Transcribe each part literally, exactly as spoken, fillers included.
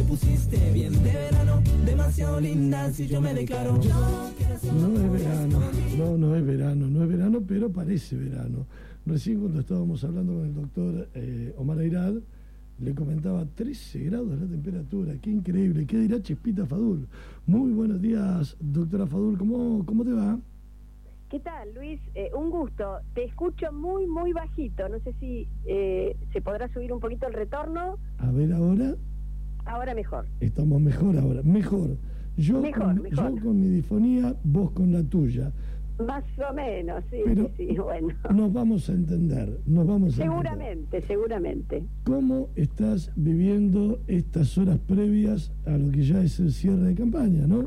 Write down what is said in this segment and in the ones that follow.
pusiste bien de verano, demasiado linda, si yo me declaro. Yo no es verano, no, no es verano, no es verano, pero parece verano. Recién cuando estábamos hablando con el doctor eh, Omar Airad, le comentaba trece grados la temperatura, qué increíble, qué dirá Chespita Fadul. Muy buenos días, doctora Fadul, ¿cómo, cómo te va? ¿Qué tal, Luis? Eh, un gusto. Te escucho muy, muy bajito. No sé si eh, se podrá subir un poquito el retorno. A ver ahora. Ahora mejor. Estamos mejor ahora, mejor. Yo, mejor, con, mejor. yo con mi difonía, vos con la tuya. Más o menos, sí, Pero sí, sí, bueno. Nos vamos a entender, nos vamos a Seguramente, entender. seguramente. ¿Cómo estás viviendo estas horas previas a lo que ya es el cierre de campaña, no?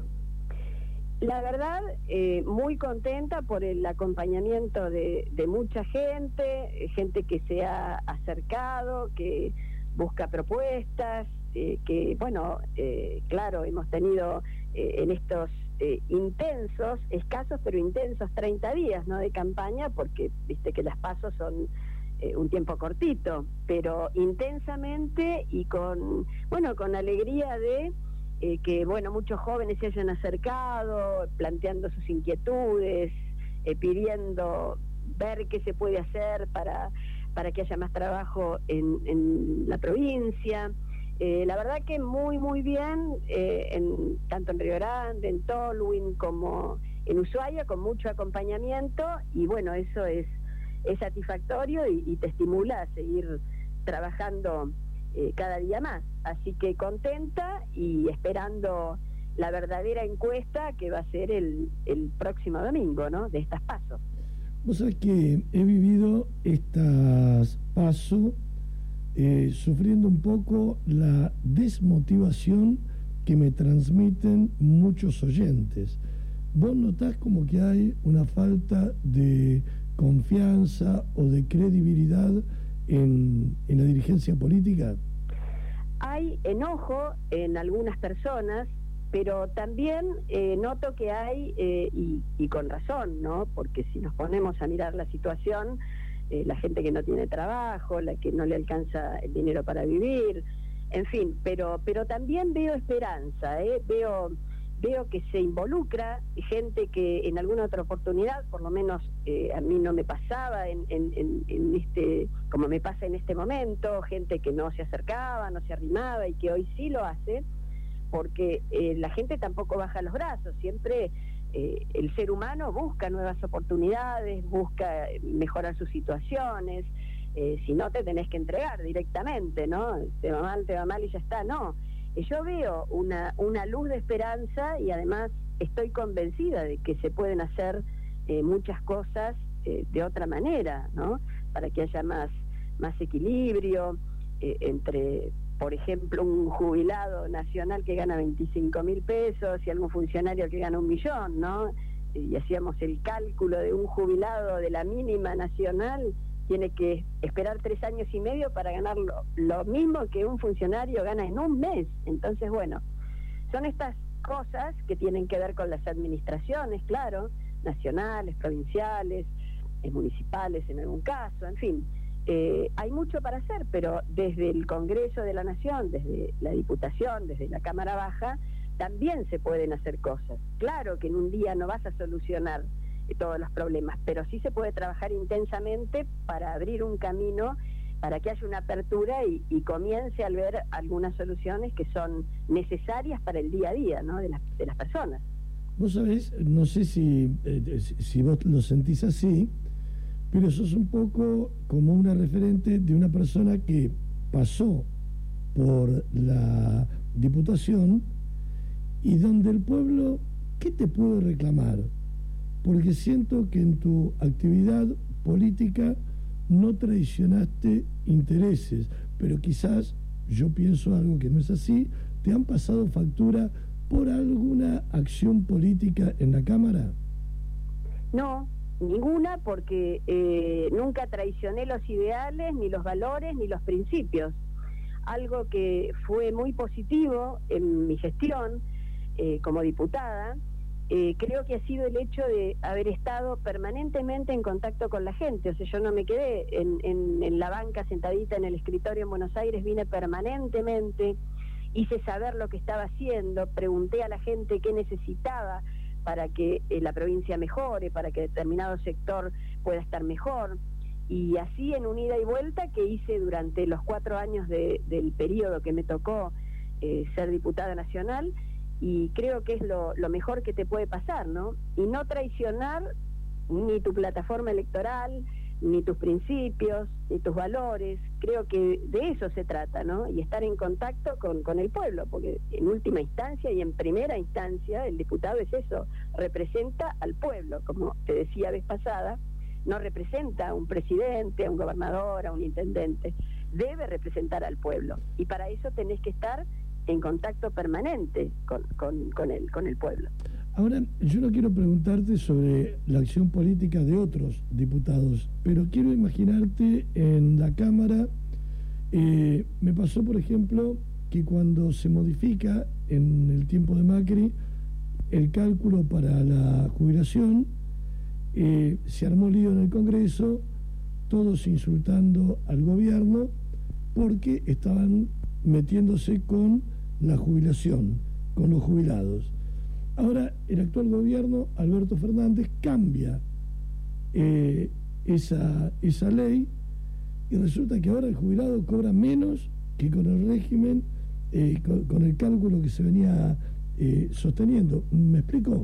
La verdad, eh, muy contenta por el acompañamiento de, de mucha gente, gente que se ha acercado, que busca propuestas, eh, que, bueno, eh, claro, hemos tenido eh, en estos eh, intensos, escasos pero intensos treinta días, ¿no?, de campaña, porque viste que las pasos son eh, un tiempo cortito, pero intensamente y con, bueno, con alegría de Eh, que, bueno, muchos jóvenes se hayan acercado, planteando sus inquietudes, eh, pidiendo ver qué se puede hacer para, para que haya más trabajo en, en la provincia. Eh, la verdad que muy, muy bien, eh, en, tanto en Río Grande, en Tolwyn, como en Ushuaia, con mucho acompañamiento, y bueno, eso es, es satisfactorio y, y te estimula a seguir trabajando Eh, cada día más, así que contenta y esperando la verdadera encuesta que va a ser el, el próximo domingo, ¿no?, de estas pasos. Vos sabés que he vivido estas pasos eh, sufriendo un poco la desmotivación que me transmiten muchos oyentes. ¿Vos notás como que hay una falta de confianza o de credibilidad en, en la dirigencia política? Hay enojo en algunas personas, pero también eh, noto que hay, eh, y, y con razón, ¿no?, porque si nos ponemos a mirar la situación, eh, la gente que no tiene trabajo, la que no le alcanza el dinero para vivir, en fin, pero pero también veo esperanza, ¿eh? veo veo que se involucra gente que en alguna otra oportunidad, por lo menos eh, a mí no me pasaba en, en, en, en este, como me pasa en este momento, gente que no se acercaba, no se arrimaba y que hoy sí lo hace, porque eh, la gente tampoco baja los brazos, siempre eh, el ser humano busca nuevas oportunidades, busca mejorar sus situaciones, eh, si no te tenés que entregar directamente, ¿no? Te va mal, te va mal y ya está, no. Yo veo una, una luz de esperanza y además estoy convencida de que se pueden hacer eh, muchas cosas eh, de otra manera, ¿no?, para que haya más, más equilibrio eh, entre, por ejemplo, un jubilado nacional que gana veinticinco mil pesos y algún funcionario que gana un millón, ¿no? Y hacíamos el cálculo de un jubilado de la mínima nacional tiene que esperar tres años y medio para ganar lo, lo mismo que un funcionario gana en un mes. Entonces, bueno, son estas cosas que tienen que ver con las administraciones, claro, nacionales, provinciales, eh, municipales en algún caso, en fin. Eh, hay mucho para hacer, pero desde el Congreso de la Nación, desde la Diputación, desde la Cámara Baja, también se pueden hacer cosas. Claro que en un día no vas a solucionar todos los problemas, pero sí se puede trabajar intensamente para abrir un camino, para que haya una apertura y, y comience a ver algunas soluciones que son necesarias para el día a día, ¿no?, de las, de las personas. Vos sabés, no sé si, eh, si vos lo sentís así, pero sos un poco como una referente de una persona que pasó por la Diputación y donde el pueblo, ¿qué te puede reclamar? Porque siento que en tu actividad política no traicionaste intereses, pero quizás, yo pienso algo que no es así, ¿te han pasado factura por alguna acción política en la Cámara? No, ninguna, porque eh, nunca traicioné los ideales, ni los valores, ni los principios. Algo que fue muy positivo en mi gestión eh, como diputada, Eh, creo que ha sido el hecho de haber estado permanentemente en contacto con la gente. O sea, yo no me quedé en, en, en la banca sentadita en el escritorio en Buenos Aires, vine permanentemente hice saber lo que estaba haciendo, pregunté a la gente qué necesitaba para que eh, la provincia mejore, para que determinado sector pueda estar mejor, y así en un ida y vuelta que hice durante los cuatro años de, del periodo que me tocó eh, ser diputada nacional, y creo que es lo, lo mejor que te puede pasar, ¿no? Y no traicionar ni tu plataforma electoral, ni tus principios, ni tus valores. Creo que de eso se trata, ¿no? Y estar en contacto con, con el pueblo, porque en última instancia y en primera instancia el diputado es eso, representa al pueblo, como te decía vez pasada, no representa a un presidente, a un gobernador, a un intendente, debe representar al pueblo, y para eso tenés que estar en contacto permanente con, con, con, el, con el pueblo. Ahora, yo no quiero preguntarte sobre la acción política de otros diputados, pero quiero imaginarte en la Cámara. Eh, me pasó, por ejemplo, que cuando se modifica en el tiempo de Macri el cálculo para la jubilación, eh, se armó lío en el Congreso, todos insultando al gobierno porque estaban metiéndose con la jubilación, con los jubilados. Ahora, el actual gobierno, Alberto Fernández, cambia eh, esa, esa ley, y resulta que ahora el jubilado cobra menos que con el régimen, eh, con, con el cálculo que se venía eh, sosteniendo. ¿Me explico?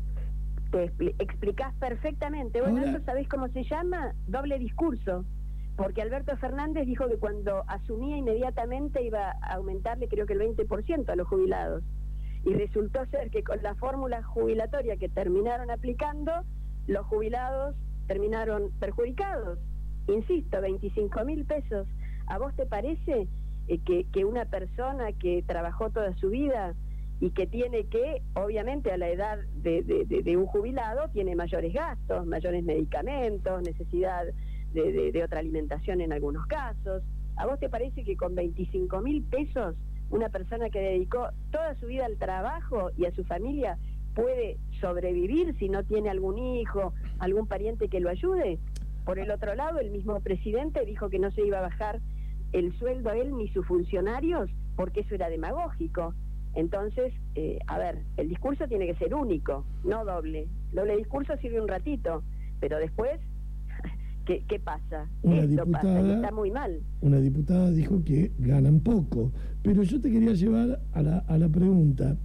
Te expli- explicás perfectamente. Bueno, Ahora, ¿eso sabés cómo se llama? Doble discurso. Porque Alberto Fernández dijo que cuando asumía inmediatamente iba a aumentarle creo que el veinte por ciento a los jubilados. Y resultó ser que con la fórmula jubilatoria que terminaron aplicando, los jubilados terminaron perjudicados. Insisto, veinticinco mil pesos. ¿A vos te parece eh, que, que una persona que trabajó toda su vida y que tiene que, obviamente a la edad de, de, de, de un jubilado, tiene mayores gastos, mayores medicamentos, necesidad de, de, de otra alimentación en algunos casos? ¿A vos te parece que con veinticinco mil pesos una persona que dedicó toda su vida al trabajo y a su familia puede sobrevivir si no tiene algún hijo, algún pariente que lo ayude? Por el otro lado, el mismo presidente dijo que no se iba a bajar el sueldo a él ni sus funcionarios porque eso era demagógico. Entonces, eh, a ver, el discurso tiene que ser único, no doble. Doble discurso sirve un ratito, pero después, ¿qué, qué pasa? Una Esto diputada, pasa y está muy mal. Una diputada dijo que ganan poco, pero yo te quería llevar a la, a la pregunta.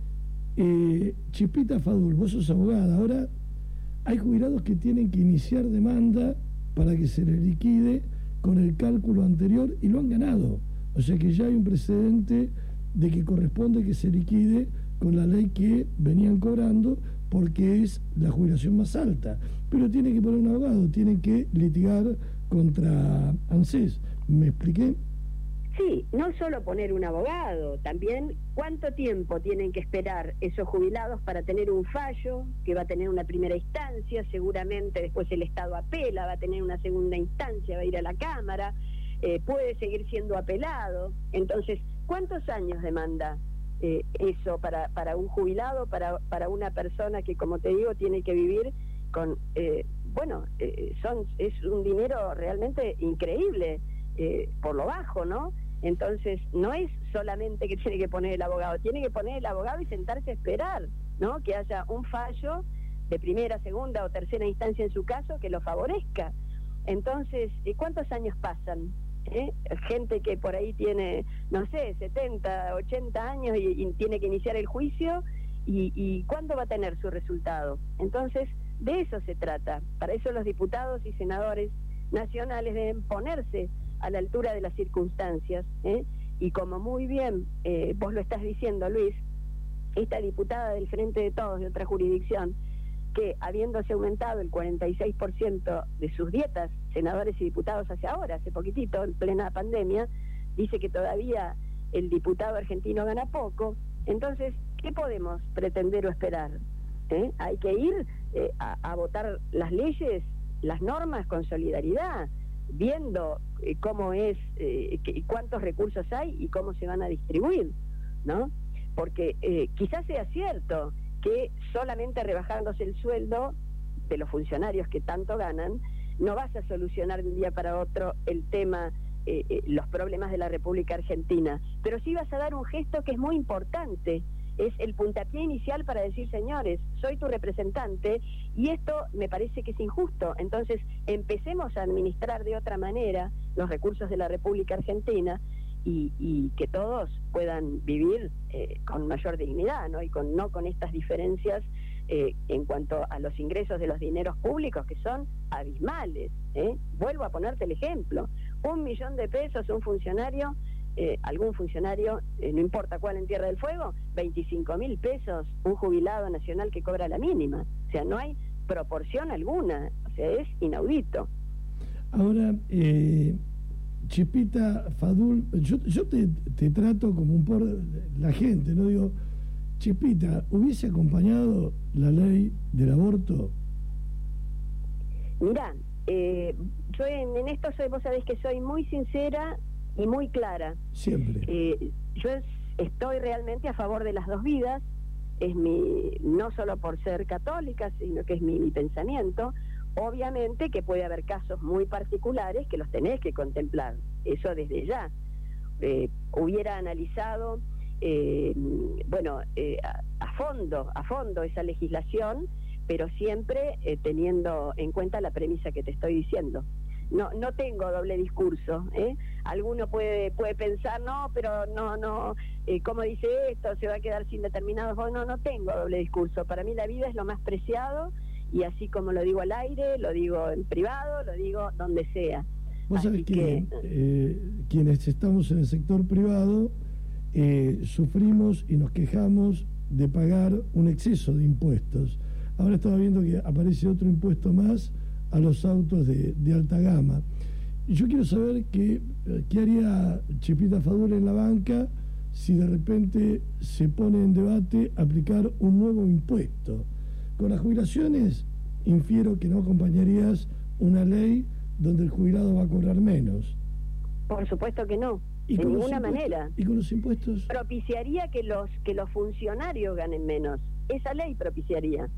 Eh, Chispita Fadul, vos sos abogada, ahora hay jubilados que tienen que iniciar demanda para que se les liquide con el cálculo anterior y lo han ganado. O sea que ya hay un precedente de que corresponde que se liquide con la ley que venían cobrando porque es la jubilación más alta. Pero tiene que poner un abogado, tiene que litigar contra ANSES. ¿Me expliqué? Sí, no solo poner un abogado, también cuánto tiempo tienen que esperar esos jubilados para tener un fallo que va a tener una primera instancia, seguramente después el Estado apela, va a tener una segunda instancia, va a ir a la Cámara, eh, puede seguir siendo apelado. Entonces, ¿cuántos años demanda eh, eso para, para un jubilado, para, para una persona que, como te digo, tiene que vivir con, eh, bueno, eh, son es un dinero realmente increíble, eh, por lo bajo, ¿no? Entonces, no es solamente que tiene que poner el abogado, tiene que poner el abogado y sentarse a esperar, ¿no? Que haya un fallo de primera, segunda o tercera instancia en su caso que lo favorezca. Entonces, ¿cuántos años pasan? ¿Eh? Gente que por ahí tiene, no sé, setenta, ochenta años y, y tiene que iniciar el juicio, y, y ¿cuándo va a tener su resultado? Entonces, de eso se trata. Para eso los diputados y senadores nacionales deben ponerse a la altura de las circunstancias, ¿eh? Y como muy bien eh, vos lo estás diciendo, Luis, esta diputada del Frente de Todos de otra jurisdicción, que habiéndose aumentado el cuarenta y seis por ciento de sus dietas, senadores y diputados hacia ahora, hace poquitito, en plena pandemia, dice que todavía el diputado argentino gana poco. Entonces, ¿qué podemos pretender o esperar? ¿Eh? Hay que ir eh, a, a votar las leyes, las normas con solidaridad, viendo eh, cómo es, eh, que, cuántos recursos hay y cómo se van a distribuir, ¿no? Porque eh, quizás sea cierto que solamente rebajándose el sueldo de los funcionarios que tanto ganan, no vas a solucionar de un día para otro el tema eh, eh, los problemas de la República Argentina, pero sí vas a dar un gesto que es muy importante, es el puntapié inicial para decir, señores, soy tu representante y esto me parece que es injusto, entonces empecemos a administrar de otra manera los recursos de la República Argentina y, y que todos puedan vivir eh, con mayor dignidad, ¿no? Y con, no con estas diferencias eh, en cuanto a los ingresos de los dineros públicos que son abismales, ¿eh? Vuelvo a ponerte el ejemplo, un millón de pesos un funcionario, Eh, algún funcionario, eh, no importa cuál en Tierra del Fuego, veinticinco mil pesos un jubilado nacional que cobra la mínima. O sea, no hay proporción alguna, o sea, es inaudito. Ahora, eh, Chipita Fadul, yo, yo te, te trato como un por la gente, ¿no? Digo, Chipita, ¿hubiese acompañado la ley del aborto? Mirá, eh, yo en, en esto soy, vos sabés que soy muy sincera y muy clara. Siempre. Eh, yo es, estoy realmente a favor de las dos vidas, es mi, no solo por ser católica, sino que es mi, mi pensamiento. Obviamente que puede haber casos muy particulares que los tenés que contemplar, eso desde ya. Eh, hubiera analizado, eh, bueno, eh, a, a fondo, a fondo esa legislación, pero siempre eh, teniendo en cuenta la premisa que te estoy diciendo. No, no tengo doble discurso, ¿eh? Alguno puede puede pensar, no, pero no, no, eh, ¿cómo dice esto? Se va a quedar sin determinados votos. No, no tengo doble discurso. Para mí la vida es lo más preciado y así como lo digo al aire, lo digo en privado, lo digo donde sea. Vos sabés que, que eh, quienes estamos en el sector privado eh, sufrimos y nos quejamos de pagar un exceso de impuestos. Ahora estaba viendo que aparece otro impuesto más a los autos de, de alta gama. Yo quiero saber qué, qué haría Chipita Fadul en la banca si de repente se pone en debate aplicar un nuevo impuesto. Con las jubilaciones, infiero que no acompañarías una ley donde el jubilado va a cobrar menos. Por supuesto que no, ¿Y de ninguna manera. ¿Y con los impuestos? Propiciaría que los, que los funcionarios ganen menos. Esa ley propiciaría.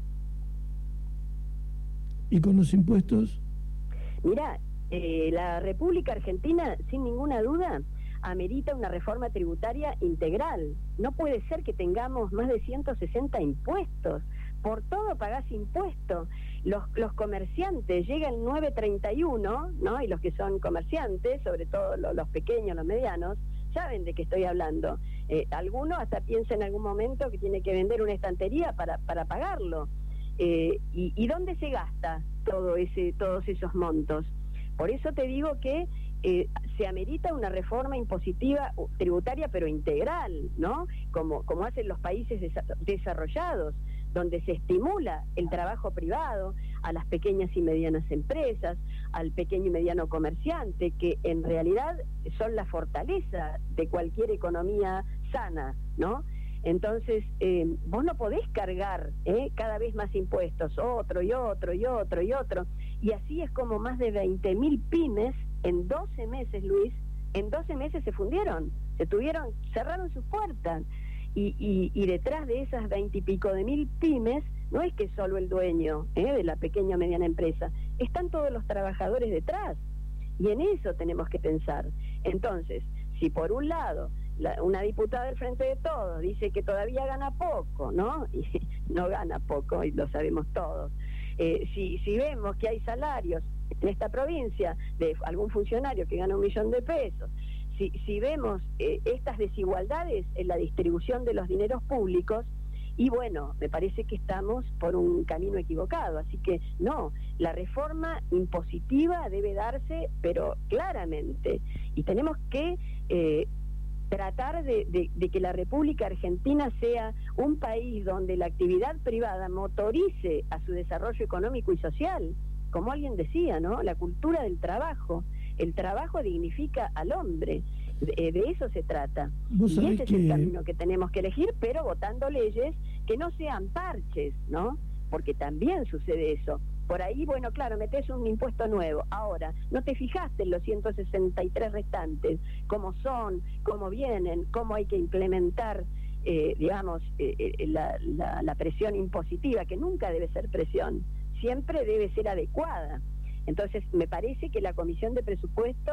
¿Y con los impuestos? Mirá, eh, la República Argentina, sin ninguna duda, amerita una reforma tributaria integral. No puede ser que tengamos más de ciento sesenta impuestos. Por todo pagás impuestos. Los, los comerciantes, llega el nueve treinta y uno, ¿no? Y los que son comerciantes, sobre todo los, los pequeños, los medianos, saben de qué estoy hablando. Eh, alguno hasta piensa en algún momento que tiene que vender una estantería para, para pagarlo. Eh, y, ¿Y dónde se gasta todo ese, todos esos montos? Por eso te digo que eh, se amerita una reforma impositiva tributaria, pero integral, ¿no? Como, como hacen los países desa desarrollados, donde se estimula el trabajo privado a las pequeñas y medianas empresas, al pequeño y mediano comerciante, que en realidad son la fortaleza de cualquier economía sana, ¿no? Entonces, eh, vos no podés cargar ¿eh? cada vez más impuestos, otro y otro y otro y otro, y así es como más de veinte mil pymes en doce meses, Luis, en doce meses se fundieron, se tuvieron, cerraron sus puertas, y, y, y detrás de esas veinte y pico de mil pymes, no es que solo el dueño ¿eh? de la pequeña o mediana empresa, están todos los trabajadores detrás, y en eso tenemos que pensar. Entonces, si por un lado La, una diputada del Frente de Todos dice que todavía gana poco, ¿no? Y no gana poco, y lo sabemos todos. Eh, si, si vemos que hay salarios en esta provincia de algún funcionario que gana un millón de pesos, si, si vemos eh, estas desigualdades en la distribución de los dineros públicos, y bueno, me parece que estamos por un camino equivocado. Así que no, la reforma impositiva debe darse, pero claramente, y tenemos que Eh, tratar de, de, de que la República Argentina sea un país donde la actividad privada motorice a su desarrollo económico y social, como alguien decía, ¿no? La cultura del trabajo. El trabajo dignifica al hombre, de, de eso se trata. Y ese que... es el camino que tenemos que elegir, pero votando leyes que no sean parches, ¿no? Porque también sucede eso. Por ahí, bueno, claro, metés un impuesto nuevo. Ahora, no te fijaste en los ciento sesenta y tres restantes, cómo son, cómo vienen, cómo hay que implementar, eh, digamos, eh, eh, la, la, la presión impositiva, que nunca debe ser presión, siempre debe ser adecuada. Entonces, me parece que la Comisión de Presupuesto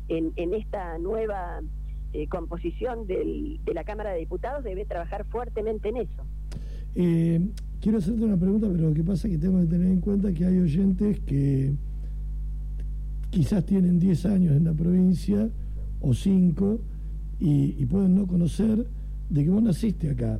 en, en esta nueva eh, composición del, de la Cámara de Diputados debe trabajar fuertemente en eso. Eh, quiero hacerte una pregunta, pero lo que pasa es que tengo que tener en cuenta que hay oyentes que quizás tienen diez años en la provincia o cinco y, y pueden no conocer de que vos naciste acá.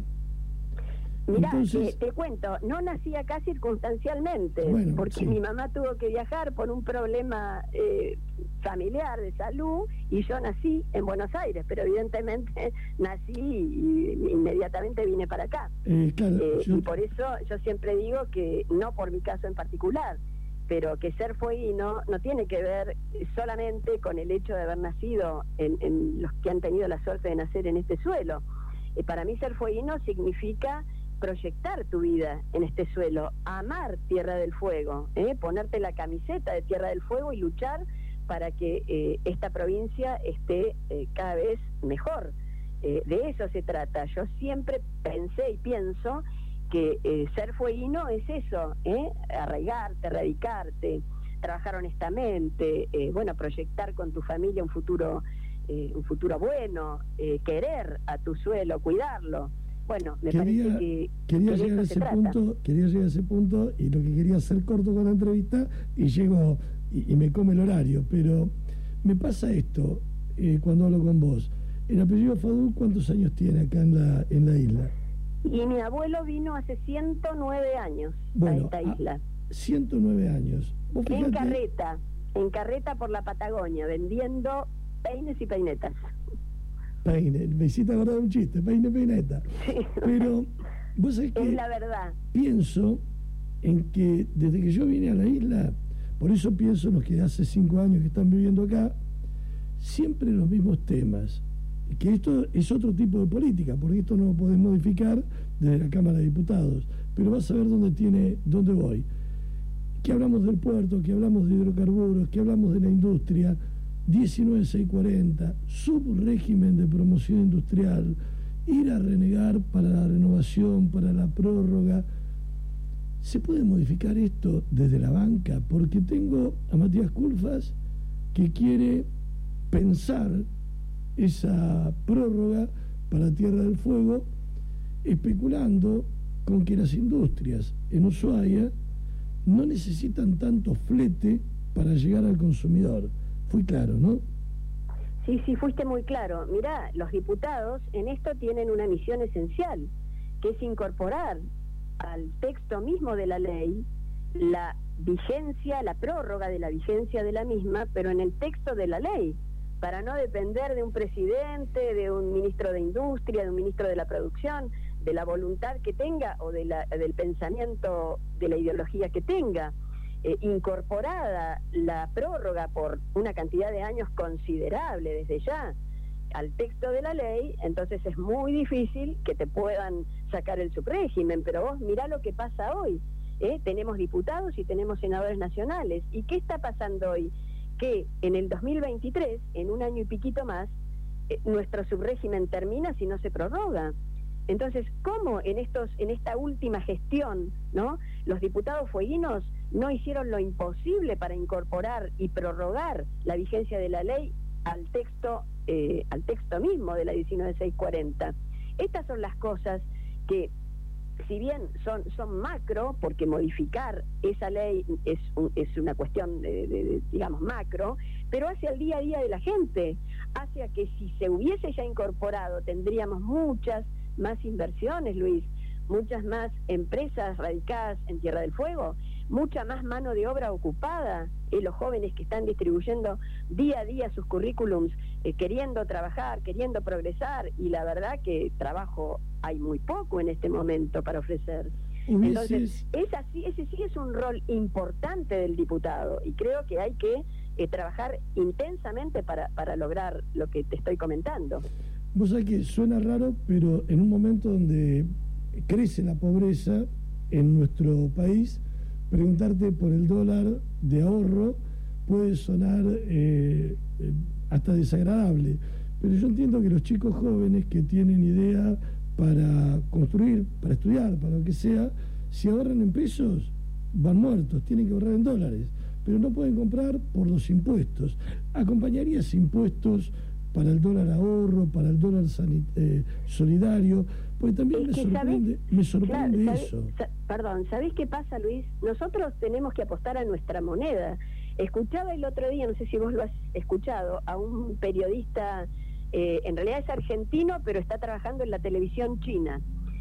Mirá, Entonces, te, te cuento, no nací acá circunstancialmente, bueno, porque sí. mi mamá tuvo que viajar por un problema eh, familiar de salud y yo nací en Buenos Aires, pero evidentemente nací y, y inmediatamente vine para acá. Eh, claro, Eh, yo- y por eso yo siempre digo que, no por mi caso en particular, pero que ser fueguino no tiene que ver solamente con el hecho de haber nacido en, en los que han tenido la suerte de nacer en este suelo. Eh, para mí ser fueguino significa proyectar tu vida en este suelo, amar Tierra del Fuego, ¿eh? ponerte la camiseta de Tierra del Fuego y luchar para que eh, esta provincia esté eh, cada vez mejor. Eh, de eso se trata. Yo siempre pensé y pienso que eh, ser fueguino es eso, ¿eh? arraigarte, radicarte, trabajar honestamente, eh, bueno, proyectar con tu familia un futuro, eh, un futuro bueno, eh, querer a tu suelo, cuidarlo. Bueno, me quería, parece que, quería que de llegar a eso se ese trata. punto, quería llegar a ese punto y lo que quería hacer corto con la entrevista y llego y, y me come el horario, pero me pasa esto eh, cuando hablo con vos. El apellido Fadul, ¿cuántos años tiene acá en la en la isla? Y mi abuelo vino hace ciento nueve años Bueno, a esta isla. ciento nueve años. Vos En fijate, carreta, en carreta por la Patagonia, vendiendo peines y peinetas. peine, me hiciste acordar un chiste, peine, peineta. Sí. Pero vos sabés Es que la verdad. pienso en que desde que yo vine a la isla, por eso pienso en los que hace cinco años que están viviendo acá, siempre los mismos temas. Que esto es otro tipo de política, porque esto no lo podés modificar desde la Cámara de Diputados. Pero vas a ver dónde tiene, dónde voy. Que hablamos del puerto, que hablamos de hidrocarburos, que hablamos de la industria, diecinueve mil seiscientos cuarenta, subrégimen de promoción industrial, ir a renegar para la renovación, para la prórroga. ¿Se puede modificar esto desde la banca? Porque tengo a Matías Culfas que quiere pensar esa prórroga para Tierra del Fuego, especulando con que las industrias en Ushuaia no necesitan tanto flete para llegar al consumidor. Fui claro, ¿no? Sí, sí, fuiste muy claro. Mirá, los diputados en esto tienen una misión esencial, que es incorporar al texto mismo de la ley la vigencia, la prórroga de la vigencia de la misma, pero en el texto de la ley, para no depender de un presidente, de un ministro de Industria, de un ministro de la Producción, de la voluntad que tenga o de la, del pensamiento, de la ideología que tenga. Eh, incorporada la prórroga por una cantidad de años considerable desde ya al texto de la ley, entonces es muy difícil que te puedan sacar el subrégimen, pero vos mirá lo que pasa hoy, ¿eh? Tenemos diputados y tenemos senadores nacionales, ¿y qué está pasando hoy? Que en el dos mil veintitrés, en un año y piquito más, eh, nuestro subrégimen termina si no se prorroga. Entonces, ¿cómo en estos, en esta última gestión, ¿no?, los diputados fueguinos no hicieron lo imposible para incorporar y prorrogar la vigencia de la ley al texto, eh, al texto mismo de la diecinueve mil seiscientos cuarenta? Estas son las cosas que, si bien son, son macro, porque modificar esa ley es, un, es una cuestión, de, de, de, digamos, macro, pero hacia el día a día de la gente, hacia que si se hubiese ya incorporado tendríamos muchas más inversiones, Luis, muchas más empresas radicadas en Tierra del Fuego, mucha más mano de obra ocupada, eh, los jóvenes que están distribuyendo día a día sus currículums, eh, queriendo trabajar, queriendo progresar, y la verdad que trabajo hay muy poco en este momento para ofrecer. Hubieses... Entonces, es así, ese sí es un rol importante del diputado, y creo que hay que eh, trabajar intensamente para, para lograr lo que te estoy comentando. Vos sabés que suena raro, pero en un momento donde crece la pobreza en nuestro país, preguntarte por el dólar de ahorro puede sonar eh, eh, hasta desagradable, pero yo entiendo que los chicos jóvenes que tienen idea para construir, para estudiar, para lo que sea, si ahorran en pesos, van muertos, tienen que ahorrar en dólares, pero no pueden comprar por los impuestos. ¿Acompañarías impuestos para el dólar ahorro, para el dólar eh, solidario? Porque también es me que sorprende, sabés, me sorprende claro, eso. sabés, sa perdón, ¿sabés qué pasa, Luis? Nosotros tenemos que apostar a nuestra moneda. Escuchaba el otro día, no sé si vos lo has escuchado, a un periodista, eh, en realidad es argentino, pero está trabajando en la televisión china,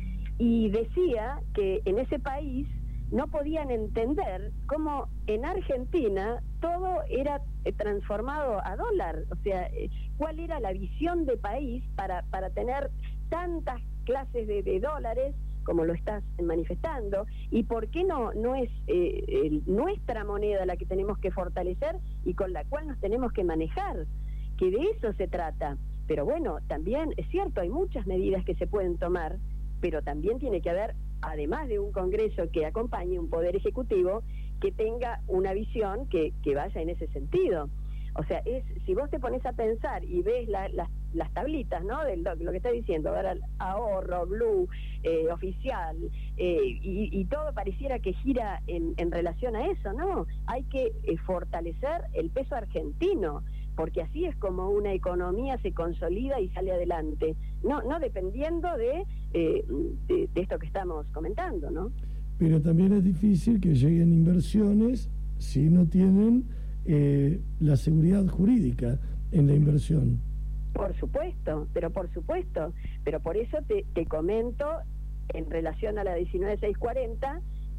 y decía que en ese país no podían entender cómo en Argentina todo era eh, transformado a dólar. O sea, eh, ¿cuál era la visión de país para, para tener tantas clases de, de dólares como lo estás manifestando? ¿Y por qué no, no es eh, el, nuestra moneda la que tenemos que fortalecer y con la cual nos tenemos que manejar? Que de eso se trata. Pero bueno, también es cierto, hay muchas medidas que se pueden tomar, pero también tiene que haber, además de un Congreso que acompañe, un Poder Ejecutivo que tenga una visión que, que vaya en ese sentido. O sea, es si vos te pones a pensar y ves la, la, las tablitas, ¿no?, de lo, lo que está diciendo, ahora ahorro, blue, eh, oficial, eh, y, y todo pareciera que gira en, en relación a eso, ¿no? Hay que eh, fortalecer el peso argentino, porque así es como una economía se consolida y sale adelante, no no dependiendo de, eh, de, de esto que estamos comentando, ¿no? Pero también es difícil que lleguen inversiones si no tienen eh, la seguridad jurídica en la inversión. Por supuesto, pero por supuesto, pero por eso te, te comento, en relación a la diecinueve mil seiscientos cuarenta,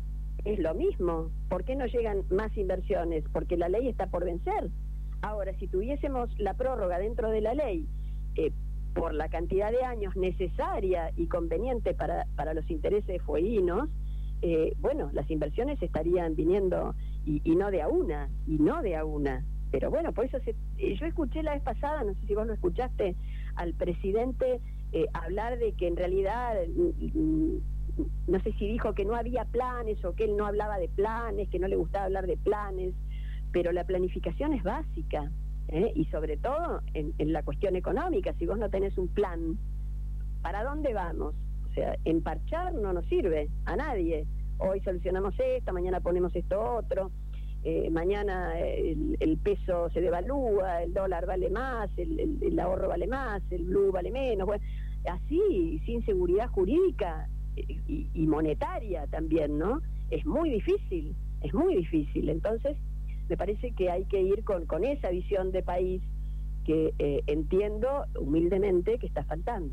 es lo mismo. ¿Por qué no llegan más inversiones? Porque la ley está por vencer. Ahora, si tuviésemos la prórroga dentro de la ley, eh, por la cantidad de años necesaria y conveniente para, para los intereses fueguinos, eh, bueno, las inversiones estarían viniendo, y, y no de a una, y no de a una. Pero bueno, por eso se, eh, yo escuché la vez pasada, no sé si vos lo escuchaste, al presidente eh, hablar de que en realidad, mm, no sé si dijo que no había planes o que él no hablaba de planes, que no le gustaba hablar de planes, pero la planificación es básica, ¿eh? Y sobre todo en, en la cuestión económica. Si vos no tenés un plan, ¿para dónde vamos? O sea, emparchar no nos sirve a nadie. Hoy solucionamos esto, mañana ponemos esto otro, eh, mañana el, el peso se devalúa, el dólar vale más, el, el, el ahorro vale más, el blue vale menos. Bueno, así, sin seguridad jurídica y, y monetaria también, ¿no? Es muy difícil, es muy difícil. Entonces, me parece que hay que ir con, con esa visión de país que eh, entiendo humildemente que está faltando.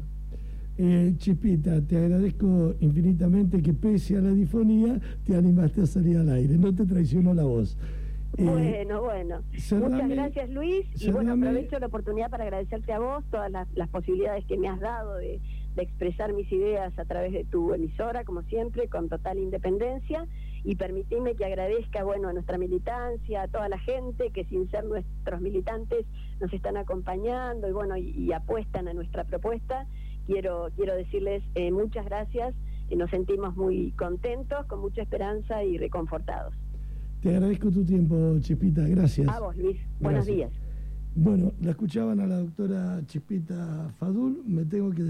Eh, Chispita, te agradezco infinitamente que pese a la difonía te animaste a salir al aire, no te traicionó la voz. Eh, bueno, bueno. Cerrame, Muchas gracias, Luis. Y cerrame, bueno, aprovecho la oportunidad para agradecerte a vos todas las, las posibilidades que me has dado de, de expresar mis ideas a través de tu emisora, como siempre, con total independencia. Y permitime que agradezca, bueno, a nuestra militancia, a toda la gente que sin ser nuestros militantes nos están acompañando y bueno, y, y apuestan a nuestra propuesta. Quiero, quiero decirles eh, muchas gracias, y nos sentimos muy contentos, con mucha esperanza y reconfortados. Te agradezco tu tiempo, Chispita, gracias. A vos, Luis. Buenos Gracias. días. Bueno, la escuchaban a la doctora Chispita Fadul, me tengo que